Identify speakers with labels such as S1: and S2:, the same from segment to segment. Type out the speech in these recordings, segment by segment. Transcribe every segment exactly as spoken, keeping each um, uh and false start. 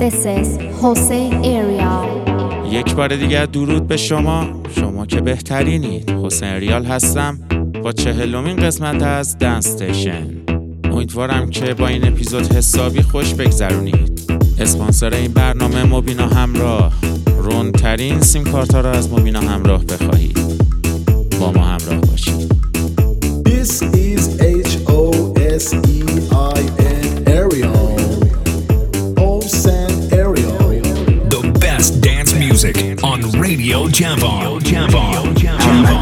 S1: This is Jose Ariel.
S2: یک بار دیگر درود به شما، شما که بهترینید. حسین اریال هستم با چهلمین قسمت از دنس استیشن. امیدوارم که با این اپیزود حسابی خوش بگذرونید. اسپانسر این برنامه موبینا همراه. رونترین سیم کارت ها را از موبینا همراه بخواهید. با ما همراه باشید.
S3: This is H O S E I N Ariel. Hossein Ariel.
S4: The best dance music on Radio Javon. Javon. Javon.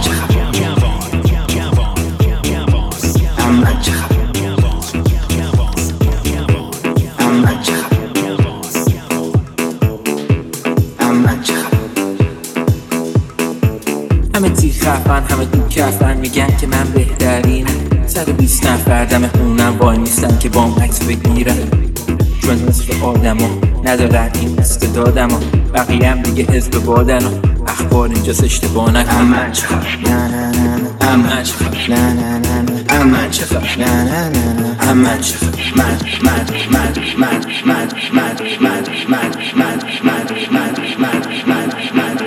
S5: همه تیخفن همه تو کفن میگن که من بهترینم. صد و بیست نفر دم خونم وای میستن که بام عکس بگیرن. چون نصف آدم ها ندارن این استعدادم ها، بقیه هم دیگه حزب بادن ها. اخبار اینجاست اشتباه نکن. اما چخب نه نه نه نه اما چخب نه نه نه نه اما چخب نه نه نه نه اما چخب مد مد مد مد مد مد مد مد مد مد مد مد مد مد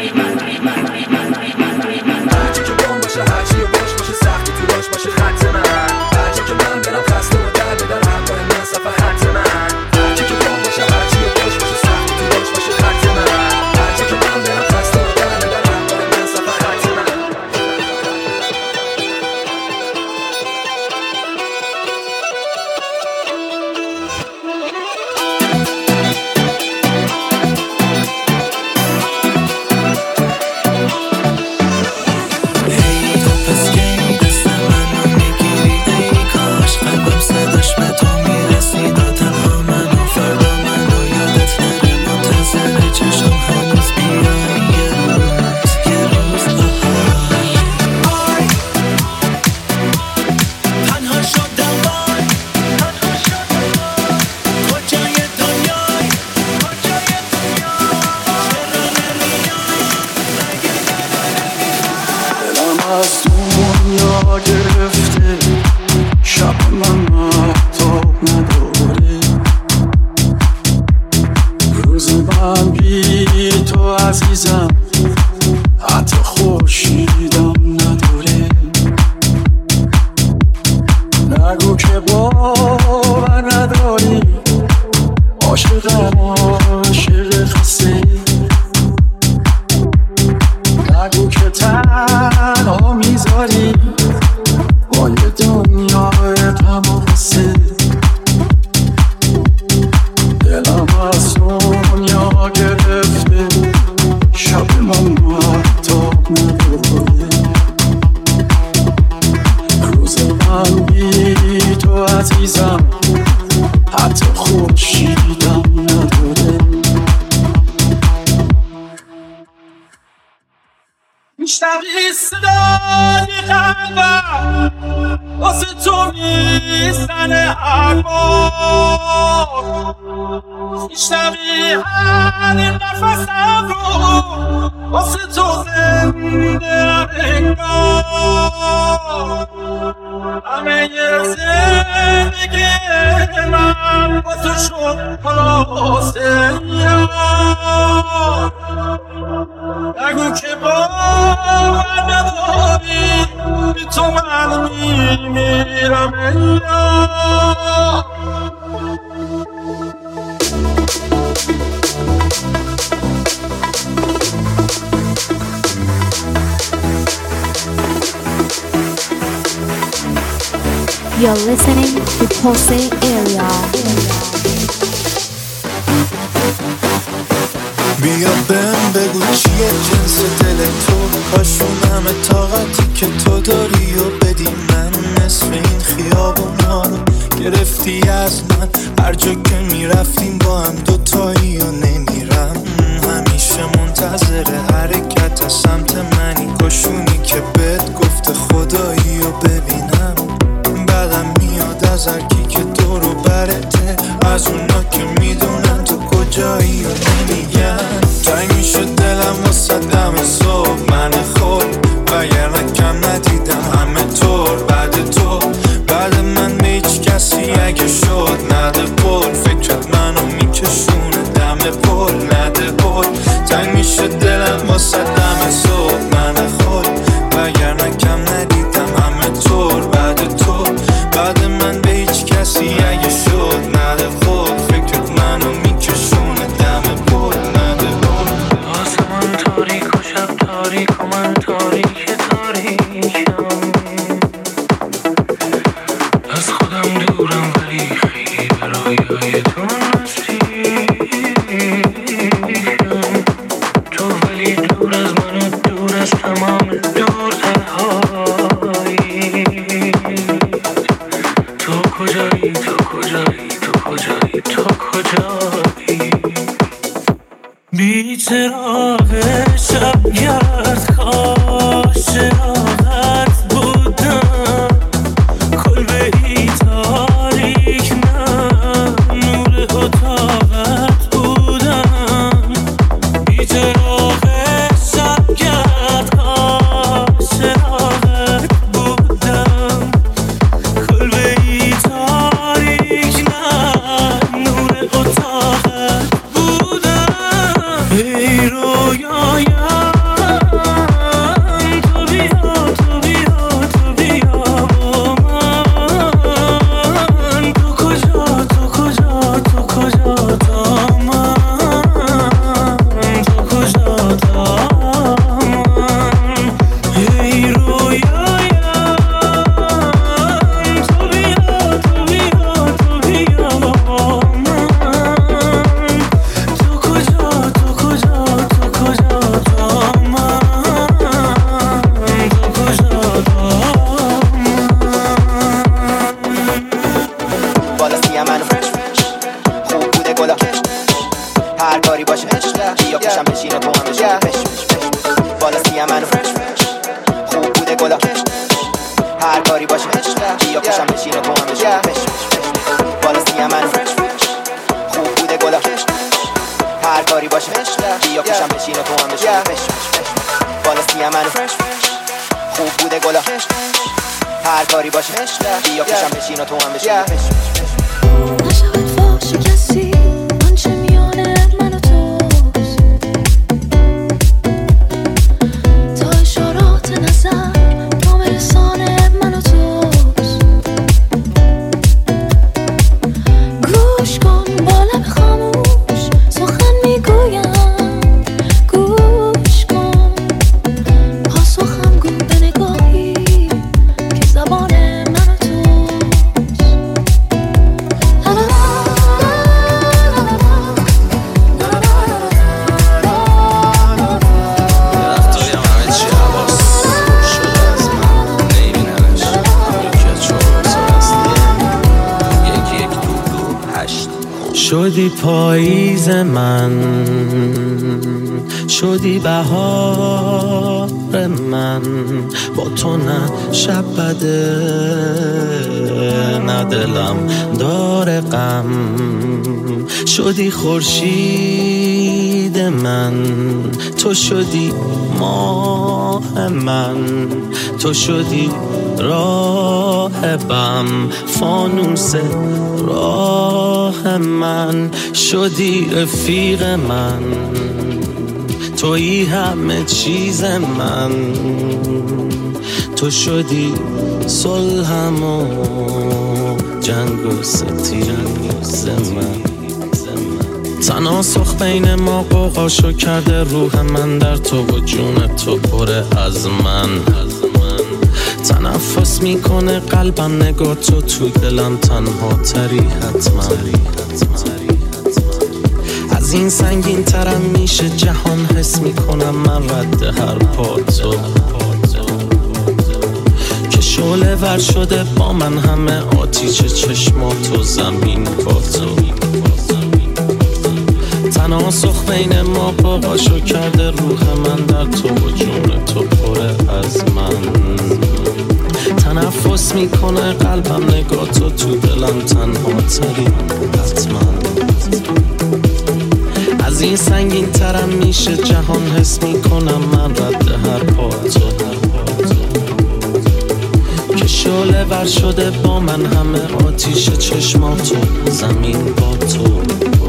S5: هرچی باش باشه سختی تو باش باشه خط من. هرچی که من برم خسته و در بدر همراه من صفحه خط من. هرچی که بام باشه هرچی باش باشه سختی تو باش باشه خط من. هرچی که من برم خسته و در بدر همراه من صفحه خط من.
S6: میشنوی صدای قلبم واسه تو میزنه هر بار. میشنوی هر نفسم رو واسه تو زنده انگار. همه زندگی من با تو شد خلاصه یار. نگو که باور نداری بی تو من میمیرم ایار.
S1: You're listening to Jose Ariel.
S7: بیا بهم بگو چیه جنس دل تو، کاشون همه طاقتی که تو داری و بدی من. نصف این خیابونا رو گرفتی از من، هر جا که میرفتیم با هم دوتایی و نمیرم. همیشه منتظر حرکت سمت منی، کاشونی که بهت گفته خدایی و ببینم. بعدم میاد از هرکی که دورو برته، از اونا که میدونن تو کجایی و نمیگن. تنگ میشه دلم واسه دم صبح من خود، وگرنه کم ندیدم همه طور بعد تو. بعد من به هیچ کسی اگه شد نده قول، فکرت منو میکشونه دم
S8: شدی پاییز من، شدی بهار من، با تو نه شب بده نه دلم داره غم. شدی خورشید من، تو شدی ماه من، تو شدی راهبم، فانوس راه من. شدی رفیق من، تویی همه چیز من، تو شدی صلحم و جنگ و ستیز من. تناسخ بین ما قوقاشو کرده روح من در تو و جون تو پره از من. تنفس میکنه قلبم نگاه تو تو دلم تنها تری حتما. از این سنگین ترم میشه جهان حس میکنم من رد هر پا تو که شعله ور شده با من همه آتیش چشمات و زمین با تو. تناسخ بین ما قوقاشو کرده روح من در تو و جون تو پره از من. تنفس میکنه قلبم نگاه تو تو دلم تنها تری حتما. از این سنگین ترم میشه جهان حس میکنم من رد هر پا تو که شعله ور شده با من همه آتیش چشماتو زمین با تو.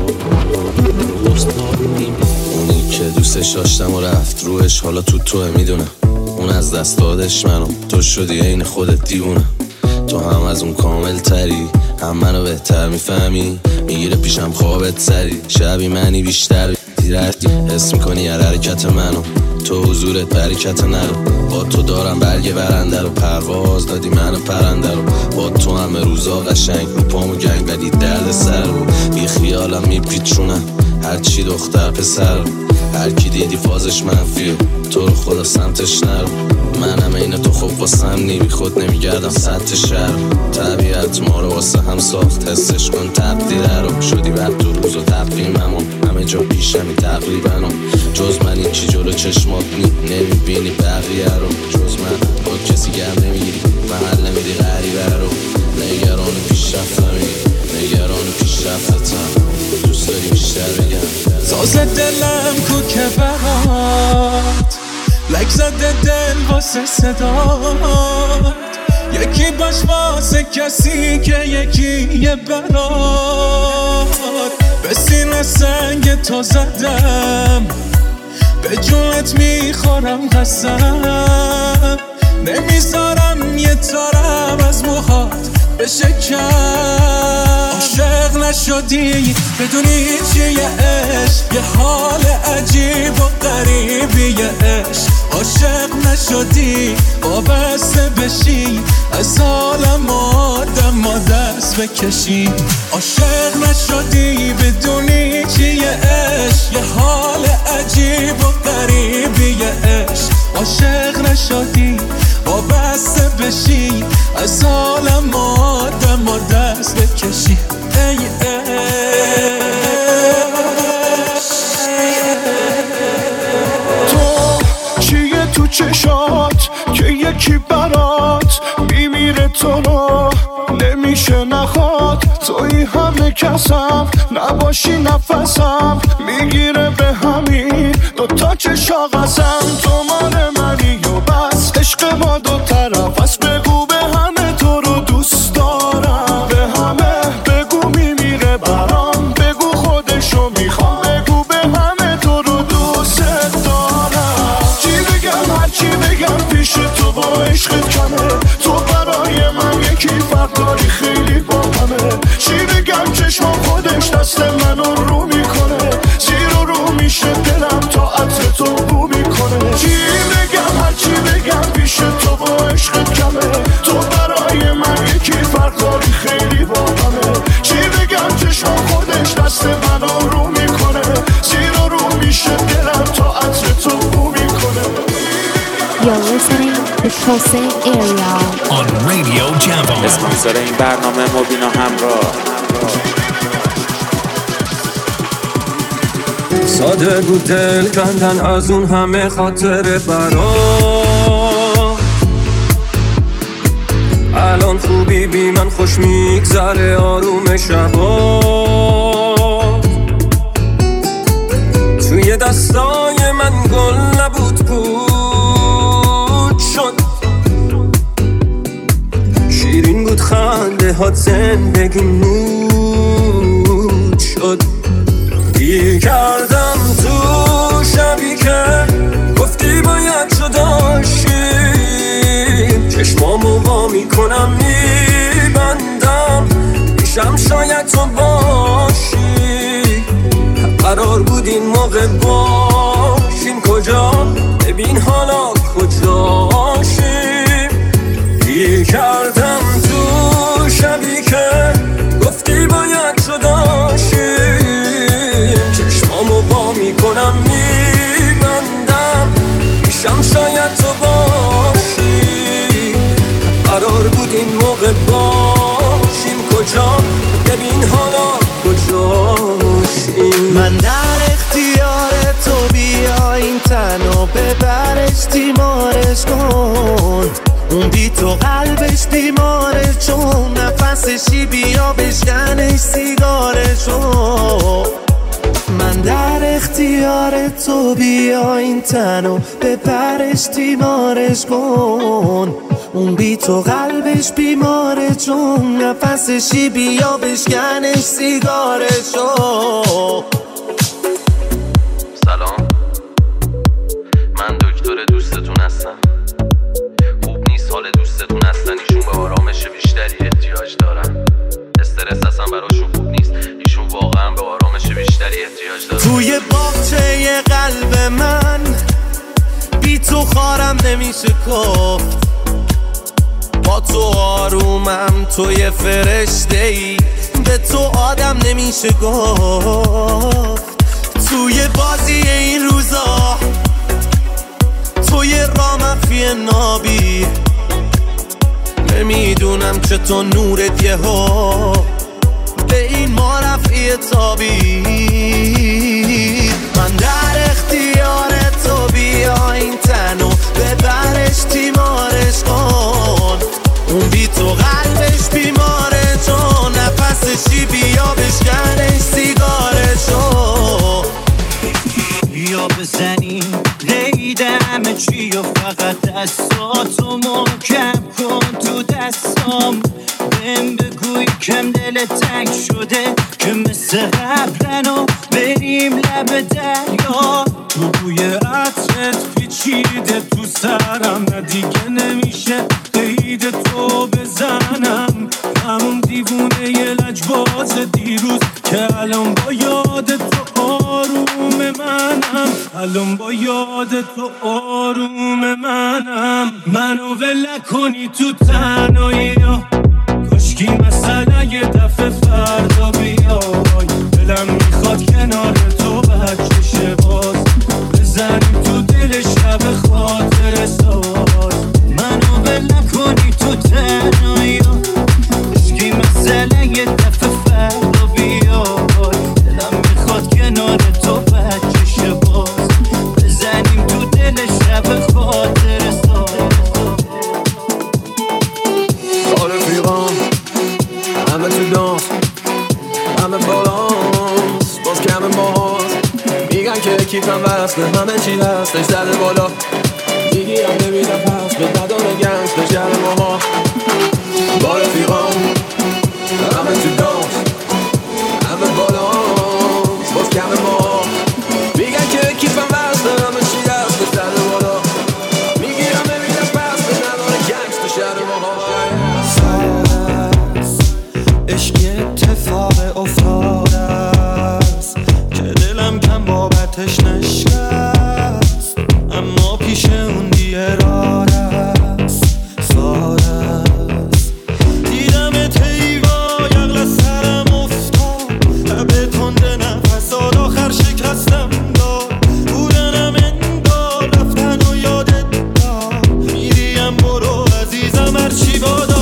S9: اونی که دوستش داشتم و رفت روحش حالا تو توه میدونم. اون از دست دادش منو، تو شدی عین خودت دیوونه. تو هم از اون کامل تری، هم منو بهتر میفهمی. میگیره پیشم خوابت سری، شبی منی بیشتر دیرتی. حس میکنی هر حرکت منو، تو حضورت برکت نرو. با تو دارم برگ برنده رو، پرواز دادی منو پرنده رو. با تو همه روزا قشنگ رو پامو گنگ، ولی درد سر رو بی خیالم میپیچونم. هرچی دختر پسر، هر کی دیدی فازش منفیه، تو رو خدا سمتش نرو. منم این تو خوب واسم نیمی خود نمیگردم سطح شهر. طبیعت ما رو واسه هم ساخت، حسش کن تقدیر رو. شدی وقت تو روز و تقویممون، همه جا پیشمی تقریبنم. جز من این چی جلو چشمات نی نمیبینی بقیه رو. جز من با کسی گرم نمیگیری، محل نمیدی غریبه رو. نگران پیشرفت نمیگی، نگران پیشرفتتم. دوست داری بیشتر بگم
S7: ساز دلم کو که برات لک زده دل واسه صدات. یکی باش واسه کسی که یکی یه برات. به سینه سنگ تو زدم، به جونت میخورم قسم. نمیذارم یه تارم از موهات بشه کم. عاشق نشدی بدونی چیه عشق، یه حال عجیب و غریبیه عشق. عاشق نشدی وابسته بشی، از عالم آدم ما دست بکشی. عاشق نشدی بدونی چیه عشق، یه حال عجیب و غریبیه عشق. عاشق نشدی وابسته بشی، از عالم آدم ما دست بکشی. ای
S10: تو چیه تو چشات که یکی برات میمیره تو رو نمیشه نخواد. توی همه کسم نباشی نفسم میگیره به همین دوتا چشا قسم. تو مال منی و بس عشق ما دو طرف است. بگو به همه تو رو دوست دارم، به همه بگو میمیره برام. بگو خودشو میخوام، بگو به همه تو رو دوست دارم. چی بگم هرچی بگم پیش تو با عشقت کمه. تو برای من یکی فرق داری خیلی با همه. چی بگم چشم خودش دست منو رو میکنه. زیر و رو میشه دلم تا عطر تو بو میکنه. چی بگم هرچی بگم پیش تو با عشقت کمه. تو برای من یکی فرق داری خیلی با همه. چی بگم چشم خودش دست منو رو میکنه. زیر و رو میشه دلم تا عطر تو بو میکنه.
S1: You're listening to Jose Area
S4: on Radio Jam.
S2: اسپانسر این برنامه مبینا همراه.
S11: ساده بود دل کندن از اون همه خاطر برا. الان خوبی بی من خوش میگذره آروم شبا. توی دستای من گل نبود بود شد. شیرین بود خنده هات زندگی نود شد. گیر کردم تو شبی که گفتی باید جدا شیم. چشمامو وا میکنم میبندم، پیشم شاید تو باشی. قرار بود این موقع باشیم کجا، ببین حالا کجاشیم. گیر کردم تو شبی که گفتی باید جدا شیم. چشمامو با میکنم میبندم، پیشم شاید تو باشی. قرار بود این موقع باشیم کجا، ببین حالا کجاشیم.
S12: من در اختیار تو بیا این تنو ببرش تیمارش کن. اون بی تو قلبش بیماره چون نفسشی بیا بشکنش سیگارشو. من در اختیار تو بیا این تنو ببرش تیمارش کن. اون بی تو قلبش بیماره چون نفسشی بیا بشکنش سیگارشو.
S9: سلام، من دکتر دوستتون هستم. خوب نیست حال دوستتون هستن، ایشون به آرامش بیشتری احتیاج دارن. استرس اصلا براشون خوب نیست، ایشون واقعا به آرامش بیشتری احتیاج دارن.
S12: توی باغچه قلب من خارم نمیشه گفت با تو آرومم، تو یه فرشته ای، به تو آدم نمیشه گفت. توی بازی این روزا تو یه رامفی نابی، نمیدونم که تو نورت یه ها به این ما رفعی تابی. من در اختیار تو، بیا این تنو ببرش تیمارش کن، اون بی تو قلبش بیماره، چون نفسشی بیا بشکنش سیگارشو.
S13: بیا بزنیم قید همه چی و فقط دستاتو محکم کن تو دستام. بهم بگوی کم دل تنگ شده که مثل قبلن و بریم لب دریا. تو بوی عطرت پیچیده تو سرم، نه دیگه نمیشه قید تو بزنم. همون دیوونه یه لجباز دیروز که الان با یاد تو آروم منم، الان با یاد تو آروم منم. منو ول کنی تو تنهایی، کشکی مثلا یه دفعه فردا بیای. دلم میخواد کنار تو بچه باز بزنیم تو دل شب خاطر ساز. منو ول کنی تو تنهایی، کشکی مثلا یه دفعه فردا بیای. دلم میخواد کنار تو بچه باز بزنیم تو دل شب خاطر ساز.
S11: رفیقام همه تو دانس، همه بالانس، باز کم باز میگن که کیفم وصله، همه چی هستش زده بالا. میگیرم نمیدم پس به نداره گنج به شهر ماها. با رفیقام همه تو دانس، همه بالانس، باز کم باز میگن که کیفم وصله، همه چی هستش زده بالا. میگیرم نمیدم پس به نداره گنج به شهر ماها.
S7: عشق اتفاق افتاده است که دلم کم بابتش نشکست، اما پیش اون بی اراده است، ساده است. دیدم تیوا یقل سرم افتاد، لب تنده نفسات آخر شکستم داد. بودنم انگار رفتن و یادت داد، میریم برو عزیزم هرچی بادا.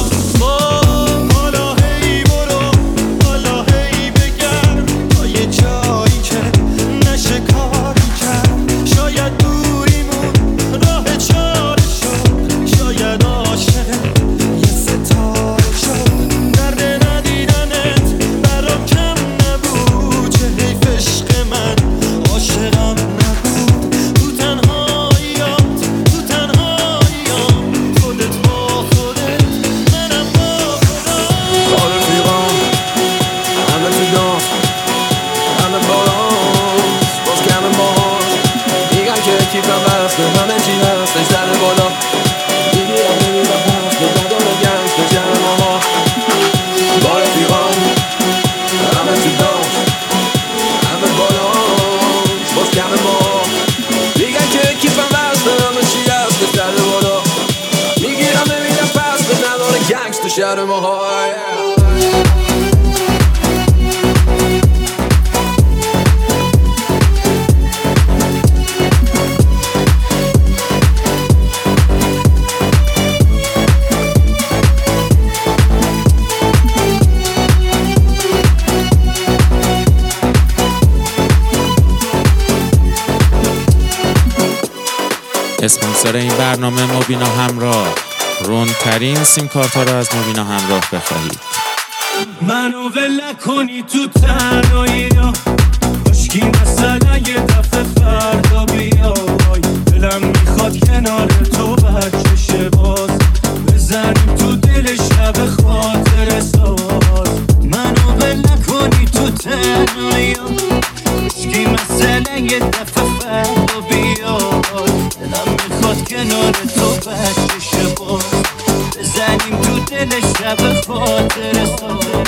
S11: شهر ماهای
S2: اسپانسر این برنامه مبینا همراه. رونترین سیم کارت ها را از مبینا همراه بخواهید.
S13: منو ول کنی تو تنهایی، کشکی مثلا یه دفعه فردا بیای. دلم میخواد کنار تو بچه باز بزنیم تو دل شب خاطر ساز. منو ول کنی تو تنهایی، کشکی مثلا یه دفعه فردا بیای. دلم میخواد کنار تو بچه باز بزنیم تو دل شب خاطر ساز.